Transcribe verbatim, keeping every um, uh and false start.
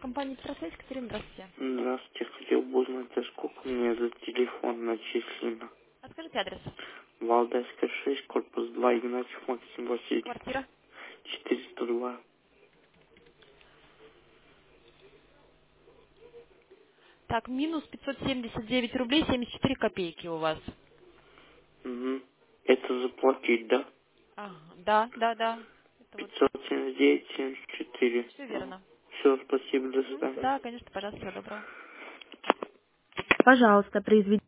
Компания «Петросвязь», Катерина, здравствуйте. Здравствуйте, хотел бы узнать, за сколько мне за телефон начислено. А скажите адрес. Валдайская шесть, корпус два, Игнатьев Максим Васильевич, Квартира. четыреста два. Так, минус пятьсот семьдесят девять рублей семьдесят четыре копейки у вас. Угу. Это заплатить, да? Ага, да, да, да. Это вот пятьсот семьдесят девять семьдесят четыре. все верно. Все, спасибо, до Мгм. свидания. Да, конечно, пожалуйста, всего доброго. Пожалуйста, произведите